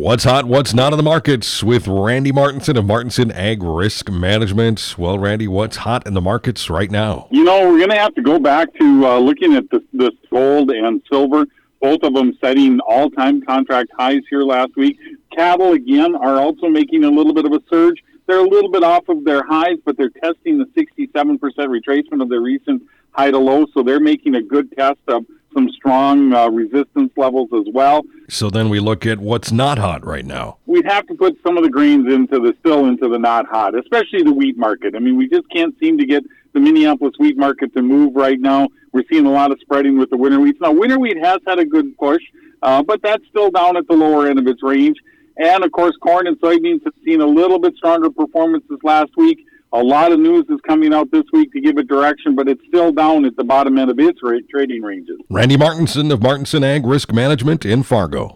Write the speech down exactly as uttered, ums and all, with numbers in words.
What's hot, what's not in the markets with Randy Martinson of Martinson Ag Risk Management. Well, Randy, what's hot in the markets right now? You know, we're going to have to go back to uh, looking at this, this gold and silver, both of them setting all-time contract highs here last week. Cattle, again, are also making a little bit of a surge. They're a little bit off of their highs, but they're testing the sixty-seven percent retracement of their recent high to low, so they're making a good test of some strong uh, resistance levels as well. So then we look at what's not hot right now. We'd have to put some of the grains into the still into the not hot, especially the wheat market. I mean, we just can't seem to get the Minneapolis wheat market to move right now. We're seeing a lot of spreading with the winter wheat. Now, winter wheat has had a good push, uh, but that's still down at the lower end of its range. And, of course, corn and soybeans have seen a little bit stronger performances last week. A lot of news is coming out this week to give it direction, but it's still down at the bottom end of its rate, trading ranges. Randy Martinson of Martinson Ag Risk Management in Fargo.